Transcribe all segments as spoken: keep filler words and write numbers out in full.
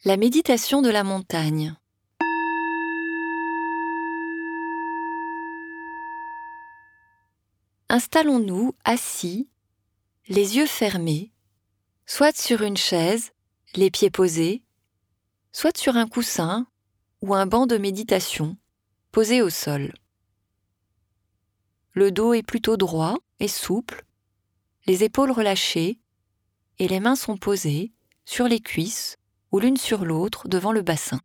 La méditation de la montagne. Installons-nous assis, les yeux fermés, soit sur une chaise, les pieds posés, soit sur un coussin ou un banc de méditation posé au sol. Le dos est plutôt droit et souple, les épaules relâchées et les mains sont posées sur les cuisses ou l'une sur l'autre devant le bassin.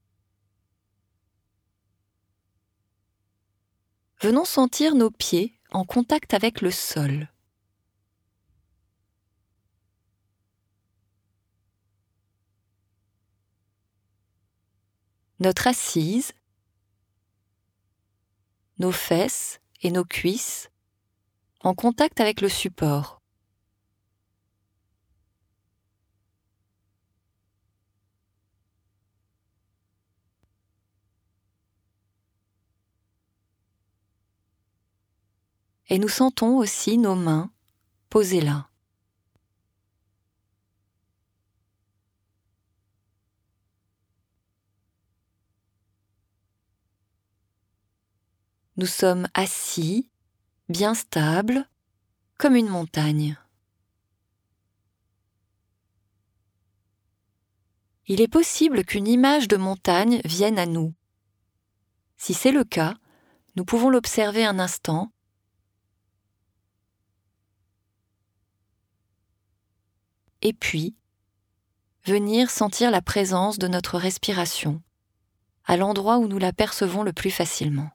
Venons sentir nos pieds en contact avec le sol. Notre assise, nos fesses et nos cuisses en contact avec le support. Et nous sentons aussi nos mains posées là. Nous sommes assis, bien stables, comme une montagne. Il est possible qu'une image de montagne vienne à nous. Si c'est le cas, nous pouvons l'observer un instant et puis venir sentir la présence de notre respiration à l'endroit où nous la percevons le plus facilement.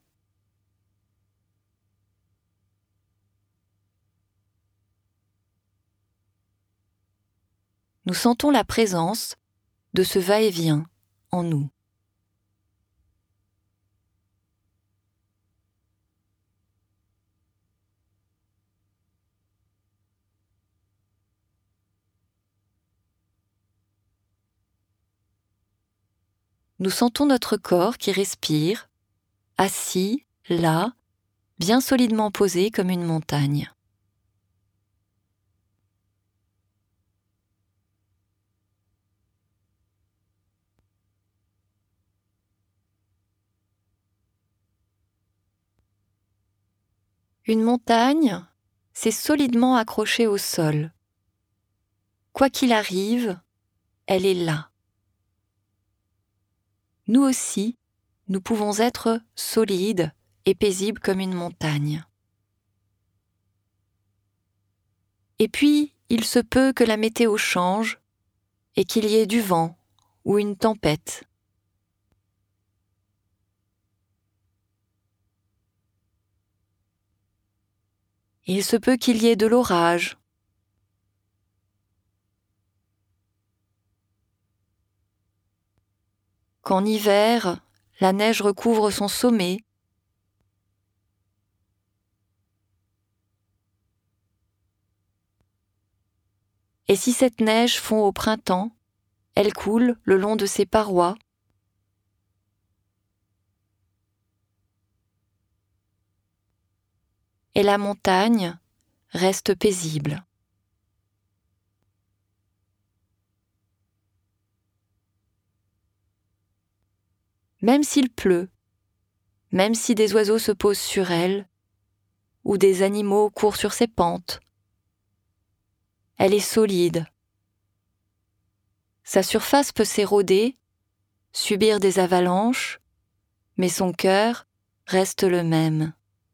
Nous sentons la présence de ce va-et-vient en nous. Nous sentons notre corps qui respire, assis, là, bien solidement posé comme une montagne. Une montagne, c'est solidement accroché au sol. Quoi qu'il arrive, elle est là. Nous aussi, nous pouvons être solides et paisibles comme une montagne. Et puis, il se peut que la météo change et qu'il y ait du vent ou une tempête. Il se peut qu'il y ait de l'orage. Qu'en hiver, la neige recouvre son sommet. Et si cette neige fond au printemps, elle coule le long de ses parois. Et la montagne reste paisible. Même s'il pleut, même si des oiseaux se posent sur elle, ou des animaux courent sur ses pentes, elle est solide. Sa surface peut s'éroder, subir des avalanches, mais son cœur reste le même.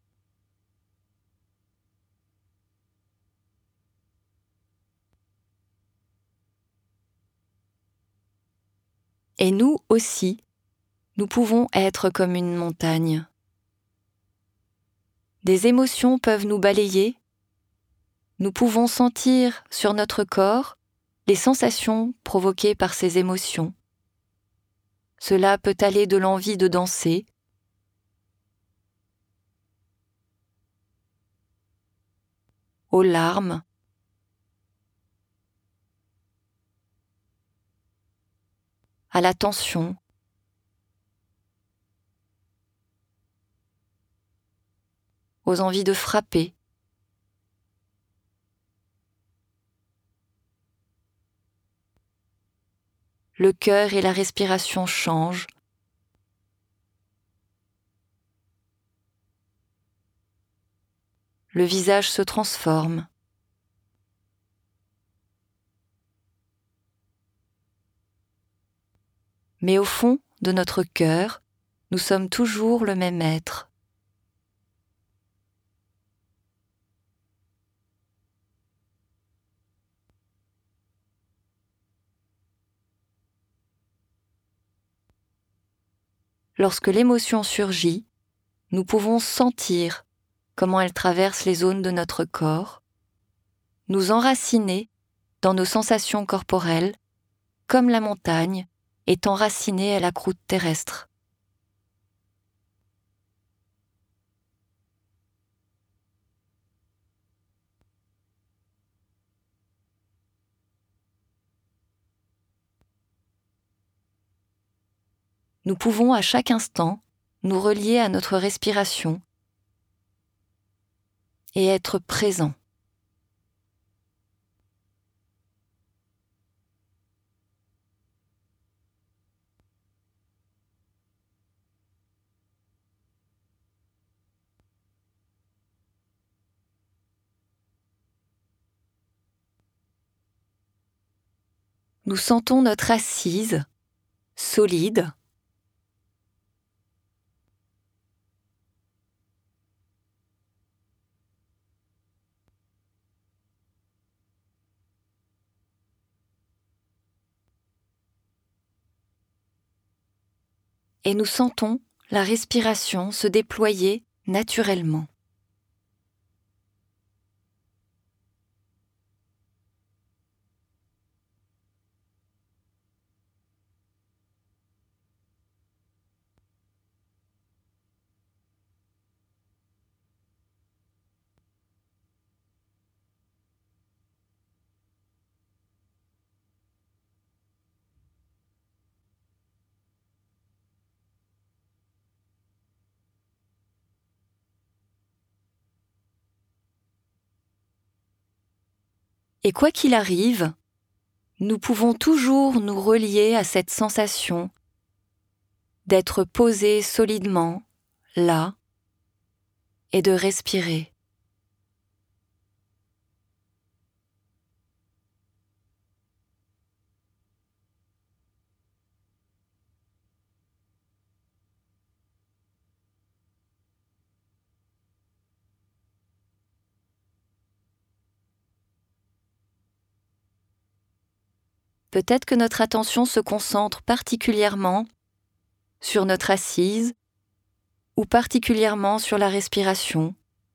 Et nous aussi, nous pouvons être comme une montagne. Des émotions peuvent nous balayer. Nous pouvons sentir sur notre corps les sensations provoquées par ces émotions. Cela peut aller de l'envie de danser, aux larmes, à la tension, aux envies de frapper. le cœur et la respiration changent. Le visage se transforme. Mais au fond de notre cœur, nous sommes toujours le même être. Lorsque l'émotion surgit, nous pouvons sentir comment elle traverse les zones de notre corps, nous enraciner dans nos sensations corporelles, comme la montagne est enracinée à la croûte terrestre. Nous pouvons à chaque instant nous relier à notre respiration et être présents. Nous sentons notre assise, solide, et nous sentons la respiration se déployer naturellement. Et quoi qu'il arrive, nous pouvons toujours nous relier à cette sensation d'être posé solidement là et de respirer. Peut-être que notre attention se concentre particulièrement sur notre assise ou particulièrement sur la respiration.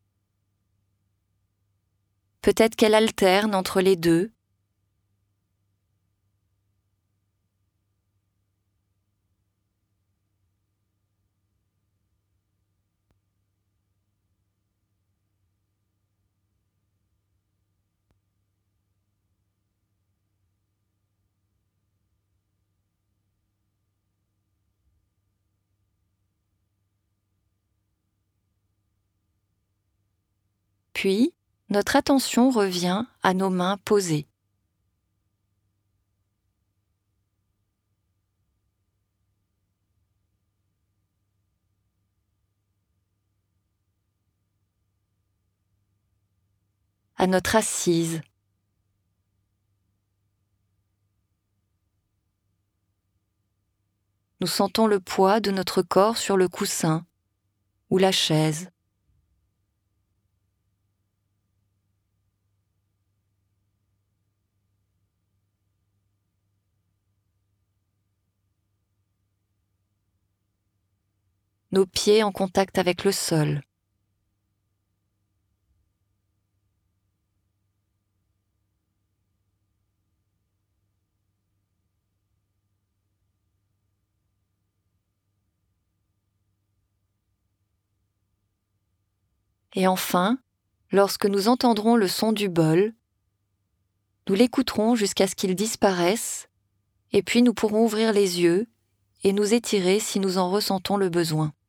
Peut-être qu'elle alterne entre les deux. Puis, notre attention revient à nos mains posées. À notre assise. Nous sentons le poids de notre corps sur le coussin ou la chaise. Nos pieds en contact avec le sol. Et enfin, lorsque nous entendrons le son du bol, nous l'écouterons jusqu'à ce qu'il disparaisse, et puis nous pourrons ouvrir les yeux et nous étirer si nous en ressentons le besoin.